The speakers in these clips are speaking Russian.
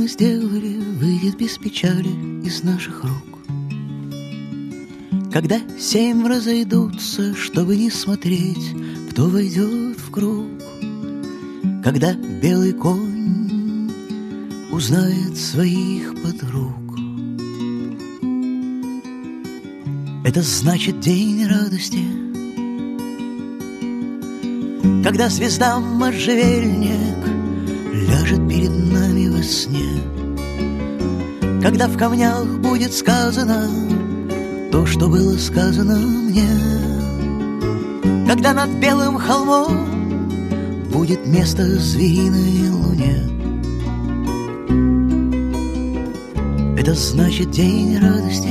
мы сделали, выйдет без печали из наших рук. Когда 7 разойдутся, чтобы не смотреть, кто войдет в круг. Когда белый конь узнает своих подруг. Это значит день радости, когда звезда можжевельник ляжет перед нами во сне. Когда в камнях будет сказано то, что было сказано мне. Когда над белым холмом будет место звериной луне. Это значит день радости.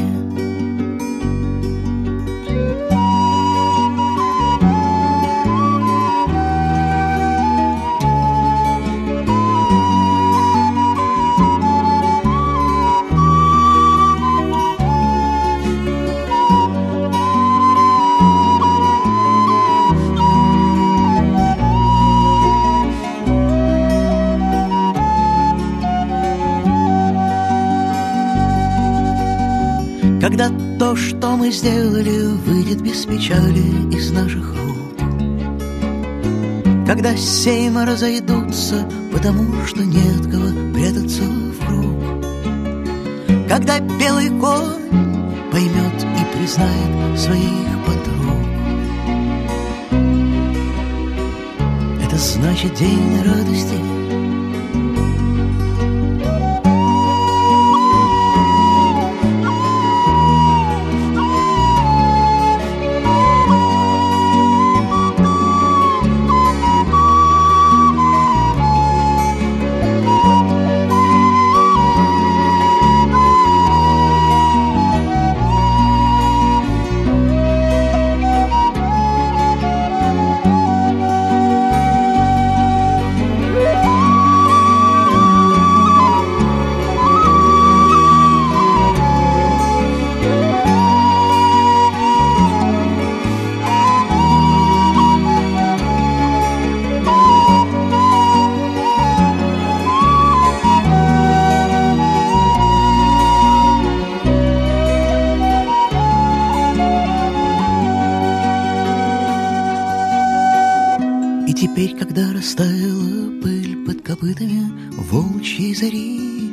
Когда то, что мы сделали, выйдет без печали из наших рук. Когда 7 разойдутся, потому что нет кого прятаться в круг. Когда белый конь поймет и признает своих подруг. Это значит день радости. И теперь, когда растаяла пыль под копытами волчьей зари,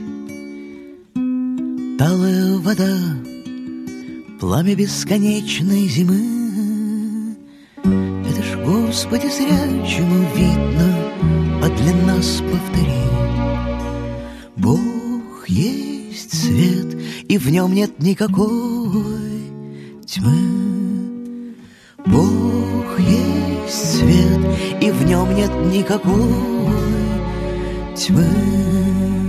талая вода, пламя бесконечной зимы, это ж, Господи, зрячему видно, а для нас повтори. Бог есть свет, и в нем нет никакой тьмы. Бог есть свет, и в нем нет никакой тьмы.